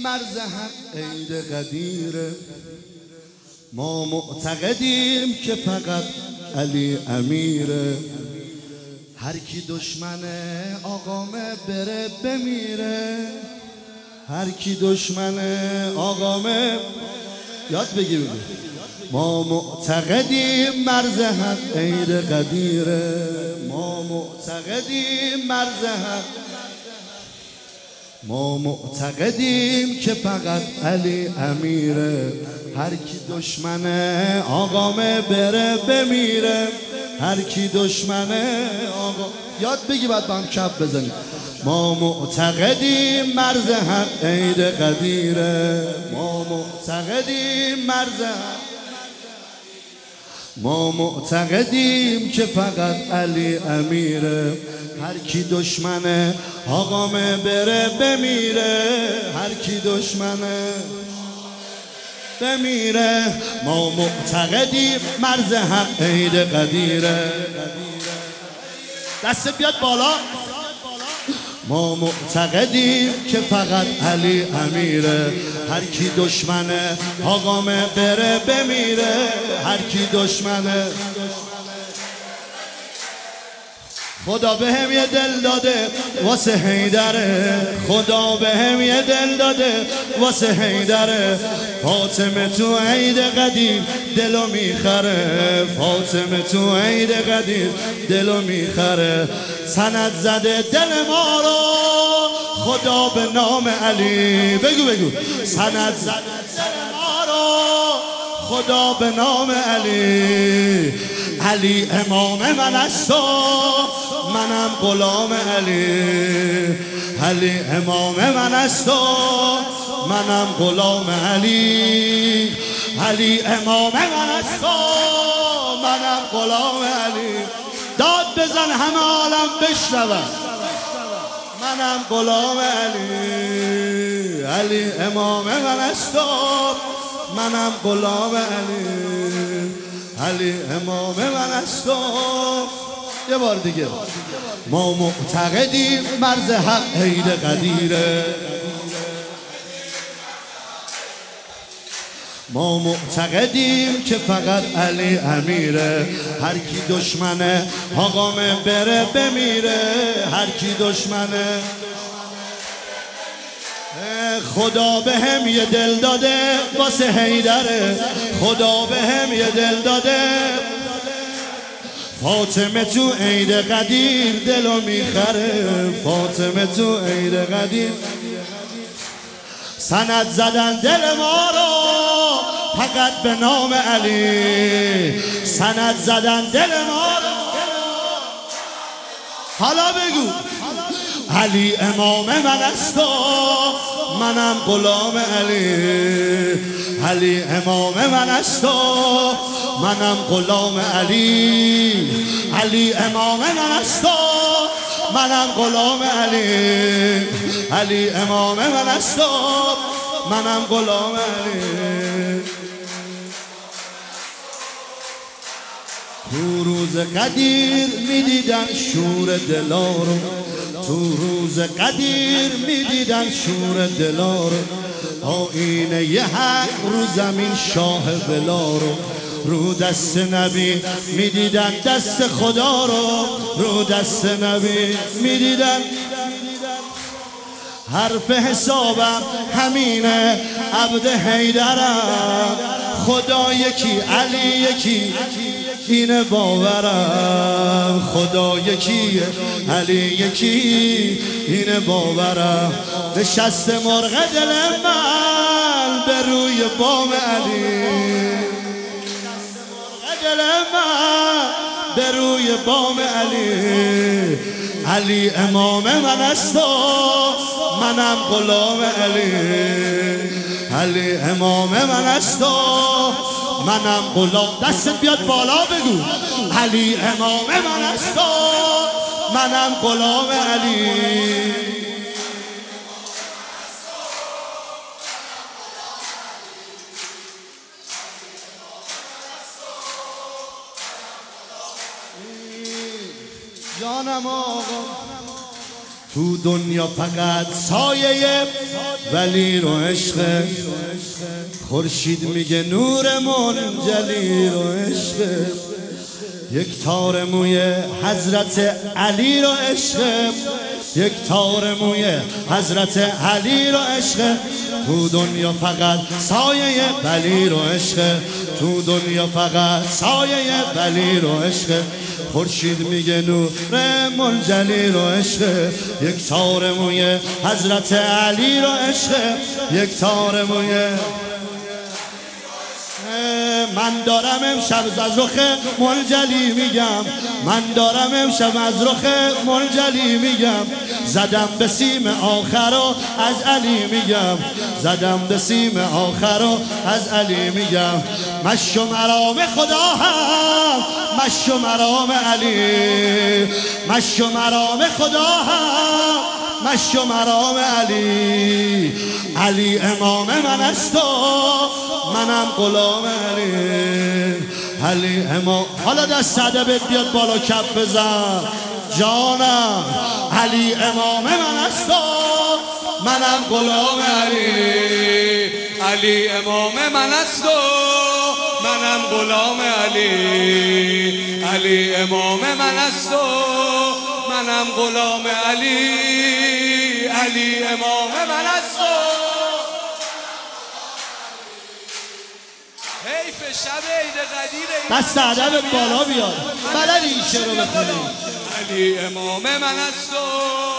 مرز حق عید قدیره. ما معتقدیم که فقط علی امیره. هر کی دشمنه آقامه بره بمیره. هر کی دشمنه آقامه یاد بگیر. ما معتقدیم مرز حق عید قدیره. ما معتقدیم مرز حق. ما معتقدیم که فقط علی امیره. هر کی دشمنه آقامه بره بمیره. هر کی دشمنه آقا یاد بگی بعد با هم کپ بزنیم. ما معتقدیم مرز حق عید قدیره. ما معتقدیم مرز حق. ما معتقدیم که فقط علی امیره. هر کی دشمنه آقامه بره بمیره. هر کی دشمنه بمیره. ما معتقدیم مرز حق عید قدیره. دست بیاد بالا. ما معتقدیم که فقط علی امیره. هر کی دشمنه آقامه بره بمیره. هر کی دشمنه. خدا به هم یه دل داده واسه حیدره. خدا به هم یه دل داده واسه حیدره. فاطمه تو عید قدیر دلو میخره. فاطمه تو عید قدیر دلو میخره. سند زده دل ما رو خدا به نام علی. بگو سند زده دل ما رو خدا به نام علی. علی امام من است و منم غلام علی. علی امام من است و منم غلام علی. علی امام من است و منم غلام علی. داد بزن همه عالم بشنون. منم غلام علی. علی امام من است و منم غلام علی. علی امام من است و یه بار دیگه. ما معتقدیم مرز حق عید قدیره. ما معتقدیم که فقط علی امیره. هر کی دشمنه آقامه بره بمیره. هر کی دشمنه. خدا به هم یه دل داده واسه حیدره. خدا به هم یه دل داده. فاطمه تو عید قدیر دلو میخره. فاطمه تو عید قدیر. سند زدن دل ما رو فقط به نام علی. سند زدن دل ما رو. حالا بگو علی امام من است و منم غلام علی. علی امام من است و منم غلام علی. علی امام من است و منم غلام علی. علی امام من است و منم غلام علی. تو روز قدیر میدیدن شور دلا رو. تو روز قدیر میدیدن شور دلا رو. آینه یه حق رو زمین شاه بلا رو. رو دست نبی میدیدن دست خدا رو. رو دست نبی میدیدن. حرف حسابم همینه عبد حیدرم. خدا یکی علی یکی اینه باورم. خدا یکی علی یکی اینه باورم. نشست مرغ دل من به روی بام علی. دل من به روی بام علی. علی امام من است و منم غلام علی. علی امام من است و منم غلام. دست بیاد بالا بگو علی امام من است و منم غلام علی. جانم آقا تو دنیا فقط سایه ولی رو عشق. خورشید میگه نور منجلی رو عشق. یک تار موی حضرت علی رو عشق. یک تار موی حضرت علی رو عشق. تو دنیا فقط سایه ولی رو عشق. تو دنیا فقط سایه ولی رو عشق. خورشید میگه نور منجلی رو عشق. یک تار موی حضرت علی رو عشق. یک تار موی. من دارم امشب از رخ منجلی میگم. من دارم امشب از رخ منجلی میگم. زدم به سیم آخر و از علی میگم. زدم به سیم آخر و از علی میگم. مش و مرام خدا هم مش و مرام علی. مش و مرام خدا هم مش و مرام علی. علی امام من است و منم غلام علی. علی امام. حالا دست ادبت بیاد بالا کف بزن جانم. علی امام من است و منم غلام علی. علی امام من است و منم غلام علی. علی امام من است و منم غلام علی. علی امام من است و حیف شب عید قدیر. دست ادبت بالا بیاد. بلدی این شعر رو بخونی. علی امام من است و